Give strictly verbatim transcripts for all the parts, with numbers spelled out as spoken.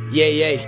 Yeah, yeah.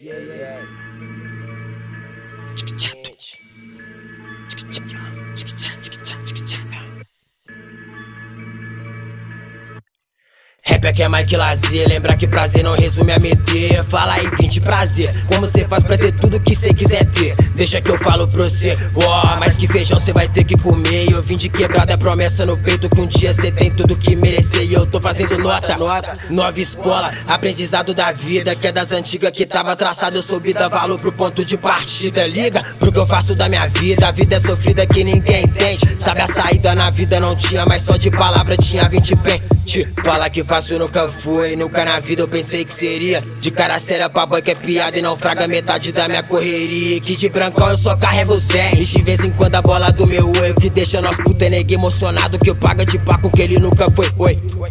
Rap aqui é mais que lazer, lembra que prazer não resume a meter. Fala aí, vinte prazer, como cê faz pra ter tudo que cê quiser ter? Deixa que eu falo pra você, ó, oh, mas que feijão cê vai ter que comer. Eu vim de quebrada, é promessa no peito que um dia cê tem tudo que merecer. E eu tô fazendo nota, nota, nova escola, aprendizado da vida, que é das antigas que tava traçado. Eu soube dar valor pro ponto de partida. Liga pro que eu faço da minha vida, a vida é sofrida que ninguém entende. Sabe a saída na vida não tinha, mas só de palavra tinha vinte pente. Fala que fácil nunca foi, nunca na vida eu pensei que seria. De cara séria pra boy que é piada e não fraga metade da minha correria. Que de brancão eu só carrego os dez. E de vez em quando a bola do meu oi, que deixa nós puta nega emocionado, que eu paga de pá com que ele nunca foi. Oi, oi,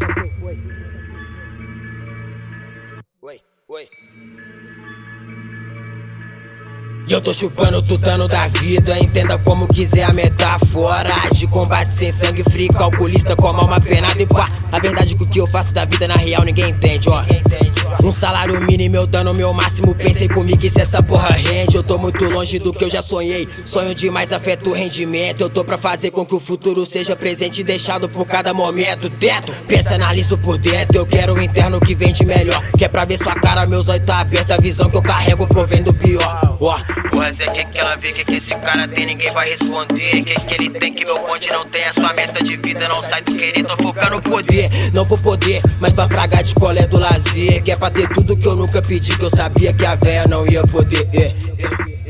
oi, oi. E eu tô chupando o tutano da vida, entenda como quiser a metáfora. De combate sem sangue frio, calculista com a alma penada e pá. A verdade é que o que eu faço da vida na real ninguém entende, ó. Um salário mínimo eu dando o meu máximo, pensei comigo e se essa porra rende. Eu tô muito longe do que eu já sonhei, sonho demais afeta o rendimento. Eu tô pra fazer com que o futuro seja presente e deixado por cada momento. Teto, pensa, analiso por dentro, eu quero o interno que vende melhor. Que é pra ver sua cara, meus olhos tá aberto, a visão que eu carrego provém do pior, ó. Porra, Zé, que que ela vê, que que esse cara tem, ninguém vai responder. Que que ele tem, que meu ponte não tem, a sua meta de vida não sai do querer. Tô focando no poder, não pro poder, mas pra fragar de colé do lazer. Que é pra ter tudo que eu nunca pedi, que eu sabia que a véia não ia poder, é, é.